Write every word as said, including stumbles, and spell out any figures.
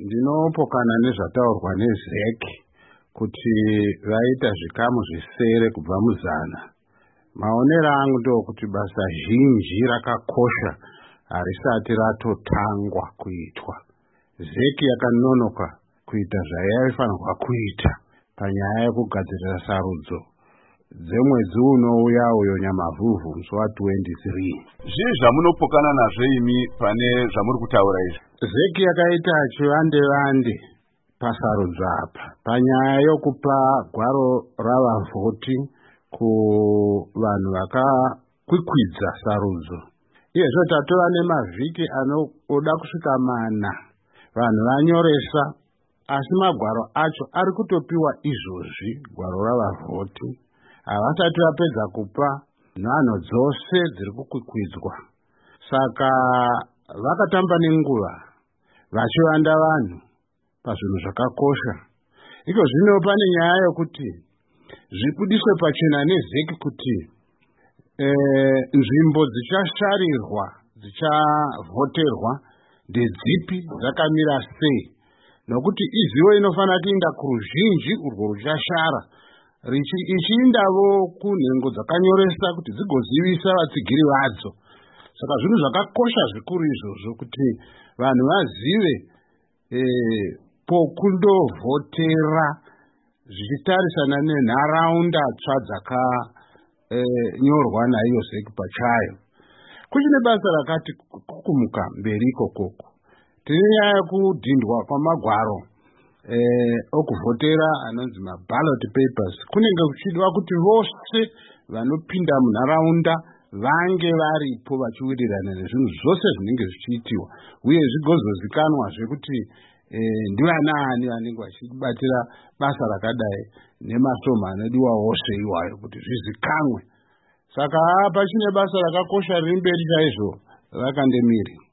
ndinopokana nezvataurwa nezeki kuti vaita zvikamu zvisere kubva muzana. Maonero angu ndokuti basa zhinji rakakosha harisati ratotangwa kuitwa. Zeki yakanonoka kuita zvayaifanirwa kuita panyaya yekugadzirira sarudzo dzemwedzi unouya uyo Nyamavhuvhu musi wa23. Zvii zvamunopokana nazvo imi pane zvamuri kutaura izvi? Zeki yakaita chivande vande pasarudzo apa panyaya yokupa gwaro ravavhoti kuvanhu vakakwikwidza sarudzo. Izvo tatora nemavhiki anoda kusvika mana vanhu vanyoresa, asi magwaro acho ari kutopiwa izvozvi gwaro ravavhoti havasati vapedza kupa nhano dzose dziri kukwikwidzwa. Saka vakatamba nenguva vachivanda vanhu pazvinhu zvakakosha. Iko zvino pane nyaya yokuti zvibudiswe pachena nezeki kuti e, nzvimbo dzichasharirwa dzichavhoterwa ndedzipi dzakamira sei, nokuti izivo inofanira kuenda kuruzhinji urwo ruchashara ichiindavo kunhengo dzakanyoresa kuti dzigozivisa vatsigiri vadzo. Saka zvinhu zvakakosha zvikuru izvozvo kuti vanhu vazive e, pokundovhotera zvichitarisana nenharaunda tsva dzakanyorwa e, naiyo zeki pachayo. Kuchine basa rakati kukumuka mberi ikokoko. Tine nyaya yekudhindwa kwamagwaro e, okuvhotera anonzi maballot papers. Kunenge kuchidwa kuti vose vanopinda munharaunda vange varipo vachiwirirana nezvinhu zvose zvinenge zvichiitiwa, uye zvigozozikanwa zvekuti e, ndivanaani vanenge vachibatira basa rakadai nemasomo anodiwa wose iwayo kuti zvizikanwe. Saka apa chine basa rakakosha riri mberi chaizvo rakandemiri.